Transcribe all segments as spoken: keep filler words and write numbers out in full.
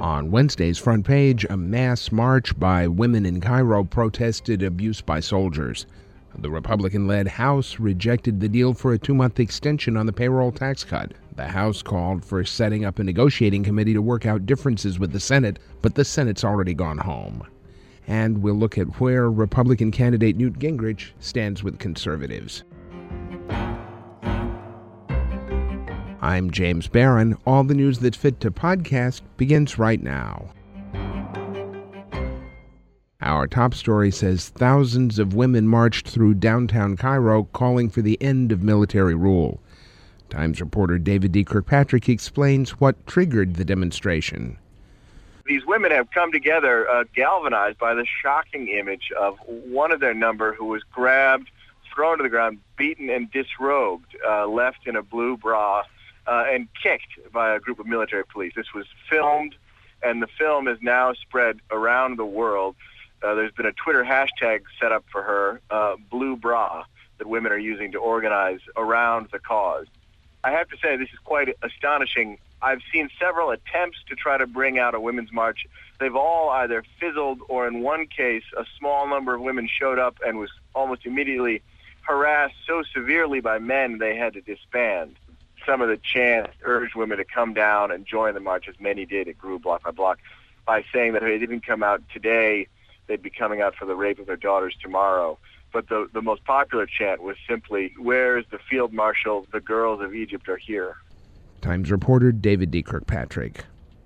On Wednesday's front page, a mass march by women in Cairo protested abuse by soldiers. The Republican-led House rejected the deal for a two-month extension on the payroll tax cut. The House called for setting up a negotiating committee to work out differences with the Senate, but the Senate's already gone home. And we'll look at where Republican candidate Newt Gingrich stands with conservatives. I'm James Barron. All the news that's fit to podcast begins right now. Our top story says thousands of women marched through downtown Cairo calling for the end of military rule. Times reporter David D. Kirkpatrick explains what triggered the demonstration. These women have come together uh, galvanized by the shocking image of one of their number who was grabbed, thrown to the ground, beaten and disrobed, uh, left in a blue bra, uh, and kicked by a group of military police. This was filmed, and the film is now spread around the world. Uh, there's been a Twitter hashtag set up for her, uh, Blue Bra, that women are using to organize around the cause. I have to say this is quite astonishing. I've seen several attempts to try to bring out a women's march. They've all either fizzled or in one case a small number of women showed up and was almost immediately harassed so severely by men they had to disband. Some of the chants urged women to come down and join the march, as many did. It grew block by block by saying that if they didn't come out today, they'd be coming out for the rape of their daughters tomorrow. But the, the most popular chant was simply, "Where is the field marshal? The girls of Egypt are here." Times reporter David D. Kirkpatrick.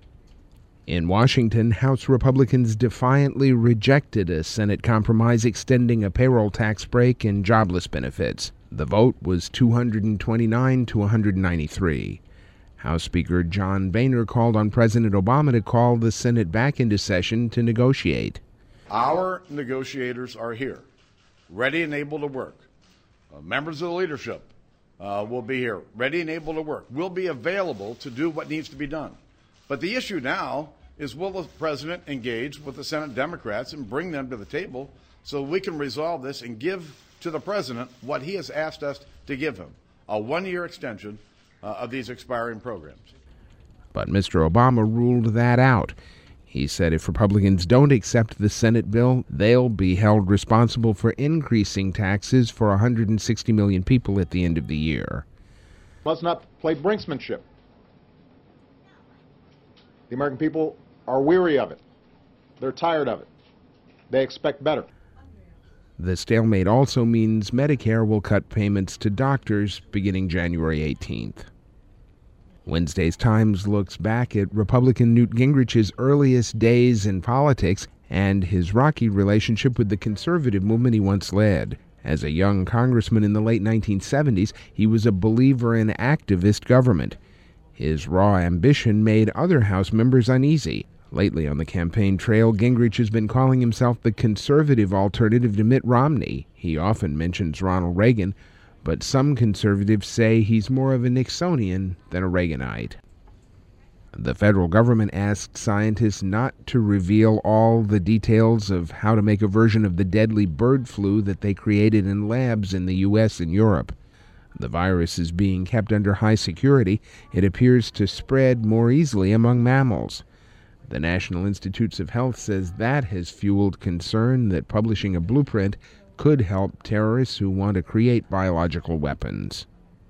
In Washington, House Republicans defiantly rejected a Senate compromise extending a payroll tax break and jobless benefits. The vote was two hundred twenty-nine to one hundred ninety-three. House Speaker John Boehner called on President Obama to call the Senate back into session to negotiate. Our negotiators are here, ready and able to work. Uh, members of the leadership uh, will be here, ready and able to work. We'll be available to do what needs to be done. But the issue now is, will the president engage with the Senate Democrats and bring them to the table so we can resolve this and give to the president what he has asked us to give him, a one-year extension uh, of these expiring programs. But Mister Obama ruled that out. He said if Republicans don't accept the Senate bill, they'll be held responsible for increasing taxes for one hundred sixty million people at the end of the year. Let's not play brinksmanship. The American people are weary of it. They're tired of it. They expect better. The stalemate also means Medicare will cut payments to doctors beginning January eighteenth. Wednesday's Times looks back at Republican Newt Gingrich's earliest days in politics and his rocky relationship with the conservative movement he once led. As a young congressman in the late nineteen seventies, he was a believer in activist government. His raw ambition made other House members uneasy. Lately on the campaign trail, Gingrich has been calling himself the conservative alternative to Mitt Romney. He often mentions Ronald Reagan, but some conservatives say he's more of a Nixonian than a Reaganite. The federal government asked scientists not to reveal all the details of how to make a version of the deadly bird flu that they created in labs in the U S and Europe. The virus is being kept under high security. It appears to spread more easily among mammals. The National Institutes of Health says that has fueled concern that publishing a blueprint could help terrorists who want to create biological weapons.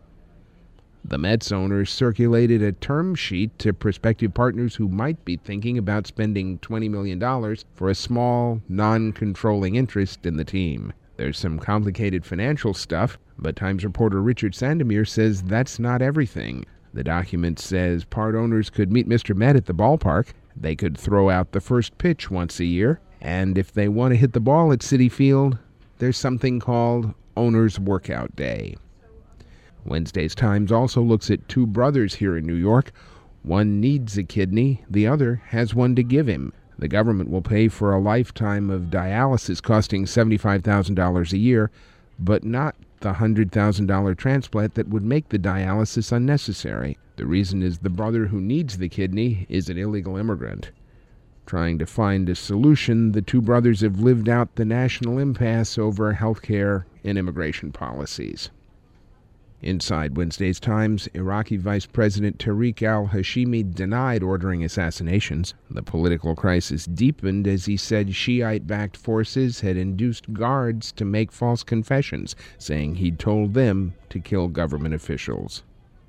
The Mets owners circulated a term sheet to prospective partners who might be thinking about spending twenty million dollars for a small, non-controlling interest in the team. There's some complicated financial stuff, but Times reporter Richard Sandomir says that's not everything. The document says part owners could meet Mister Met at the ballpark. They could throw out the first pitch once a year, and if they want to hit the ball at Citi Field, there's something called Owner's Workout Day. Wednesday's Times also looks at two brothers here in New York. One needs a kidney, the other has one to give him. The government will pay for a lifetime of dialysis costing seventy-five thousand dollars a year, but not the one hundred thousand dollars transplant that would make the dialysis unnecessary. The reason is the brother who needs the kidney is an illegal immigrant. Trying to find a solution, the two brothers have lived out the national impasse over health care and immigration policies. Inside Wednesday's Times, Iraqi Vice President Tariq al-Hashimi denied ordering assassinations. The political crisis deepened as he said Shiite-backed forces had induced guards to make false confessions, saying he'd told them to kill government officials.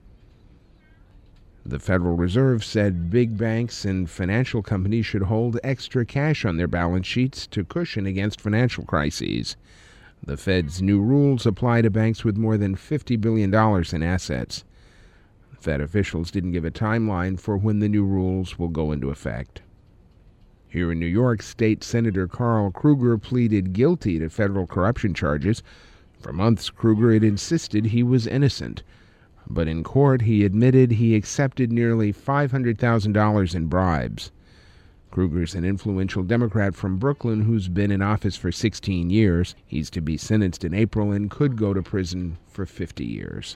The Federal Reserve said big banks and financial companies should hold extra cash on their balance sheets to cushion against financial crises. The Fed's new rules apply to banks with more than fifty billion dollars in assets. Fed officials didn't give a timeline for when the new rules will go into effect. Here in New York, State Senator Carl Krueger pleaded guilty to federal corruption charges. For months, Krueger had insisted he was innocent. But in court, he admitted he accepted nearly five hundred thousand dollars in bribes. Krueger's an influential Democrat from Brooklyn who's been in office for sixteen years. He's to be sentenced in April and could go to prison for fifty years.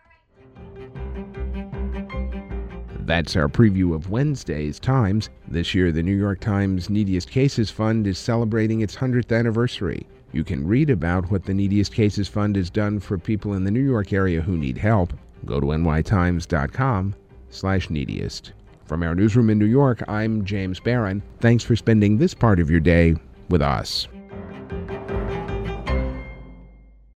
That's our preview of Wednesday's Times. This year, the New York Times Neediest Cases Fund is celebrating its hundredth anniversary. You can read about what the Neediest Cases Fund has done for people in the New York area who need help. Go to n y times dot com slash neediest. From our newsroom in New York, I'm James Barron. Thanks for spending this part of your day with us.